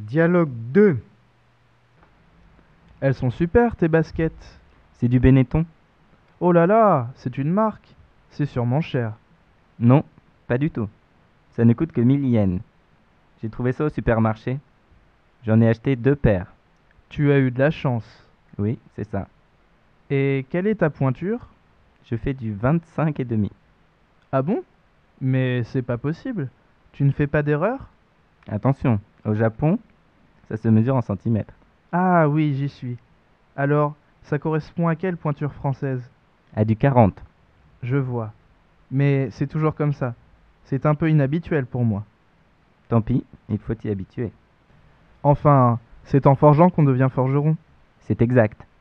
Dialogue 2. Elles sont super tes baskets. C'est du Benetton? Oh là là, c'est une marque. C'est sûrement cher. Non, pas du tout. Ça ne coûte que 1000 yens. J'ai trouvé ça au supermarché. J'en ai acheté 2 paires. Tu as eu de la chance. Oui, c'est ça. Et quelle est ta pointure? Je fais du 25 et demi. Ah bon? Mais c'est pas possible. Tu ne fais pas d'erreur? Attention, au Japon, ça se mesure en centimètres. Ah oui, j'y suis. Alors, ça correspond à quelle pointure française? À du 40. Je vois. Mais c'est toujours comme ça. C'est un peu inhabituel pour moi. Tant pis, il faut y habituer. Enfin, c'est en forgeant qu'on devient forgeron. C'est exact.